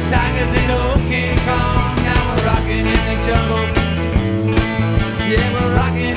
tigers and old King Kong. Now we're rocking in the jungle. Yeah, we're rocking